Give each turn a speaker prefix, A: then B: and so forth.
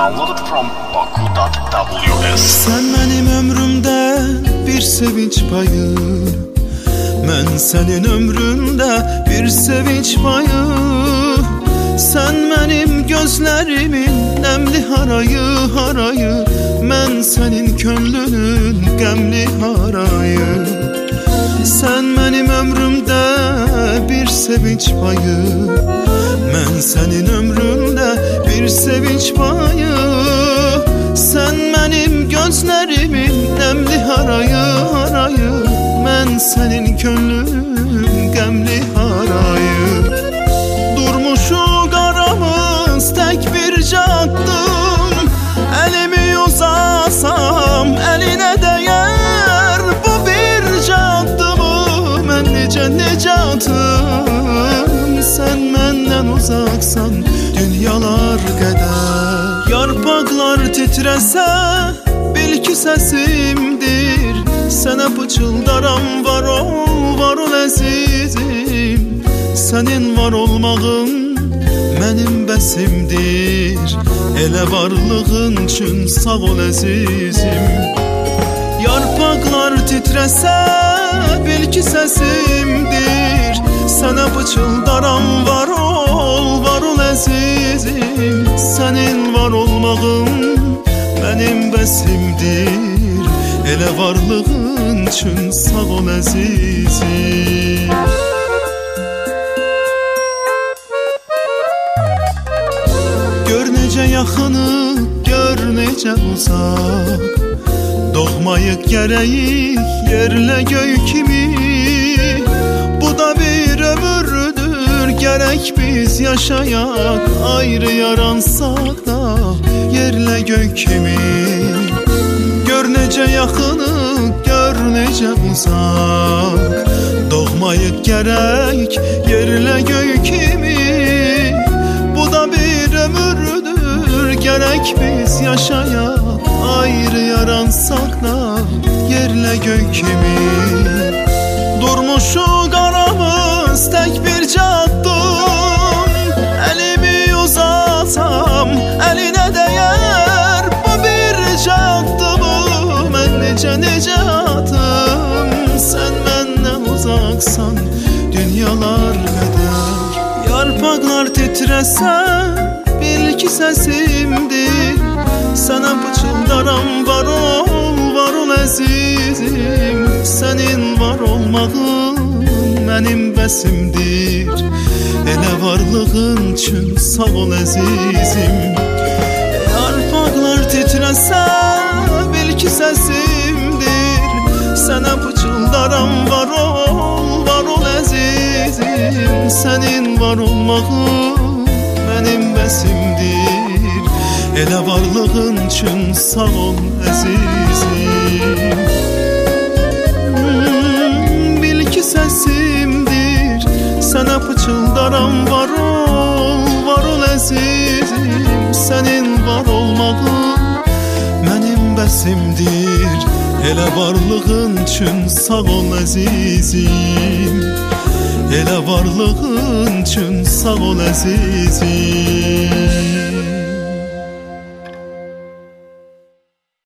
A: Downloaded from baku.ws.
B: Sen benim ömrümde bir sevinç payı, ben senin ömründe bir sevinç payı. Sen benim gözlerimin nemli harayı, ben senin könlünün gemli harayı. Sen benim ömrümde bir sevinç payı, ben senin ömründe bir sevinç payı. Sen benim gözlerimin nemli harayı, ben senin könlün gemli harayı. Durmuşuk aramız tek bir caddım, elimi uzasam eline değer bu bir caddımı. Ben nice attım, sen benden uzaksan dünyalar kadar. Yarpaklar titrese bil ki sesimdir, sana pıçıldaram var ol azizim. Senin var olmağın benim besimdir, ele varlığın için sağ ol azizim. Yarpaklar titrese bil ki sesimdir, sana pıçıldaram var ol azizim. Senin var olmağın benim besimdir, ele varlığın için sağ ol azizim. Gör nece yaxını, gör nece uzak, doğmayık gereyik yerle göy kimi. Bu da bir ömürdür, gerek biz yaşayak, ayrı yaransak da yerle göy kimi. Gör nece yaxını, gör nece uzak, doğmayık gerek yerle göy kimi. Bu da bir ömürdür, gerek biz yaşayak, ayrı yaransak da yerle göy kimi. Durmuşuk aramız tek bir caddım, elimi uzatsam eline değer bu bir caddımı. Ben nice attım, sen benden uzaksan dünyalar kadar. Yarpaklar titrese bil ki sesimdir, sana pıçıldaram var ol azizim. Senin var olmağın benim besimdir, ele varlığın için sağ ol azizim. Yarpaklar titrese bil ki sesimdir, sana pıçıldaram var ol azizim. Senin var olmağın benim besimdir, ele varlığın için sağ ol azizim. Bil ki sesimdir, sana pıçıldaram var ol azizim. Senin var olmağın benim besimdir, ele varlığın için sağ ol azizim. Ele varlığın için sağ ol azizim.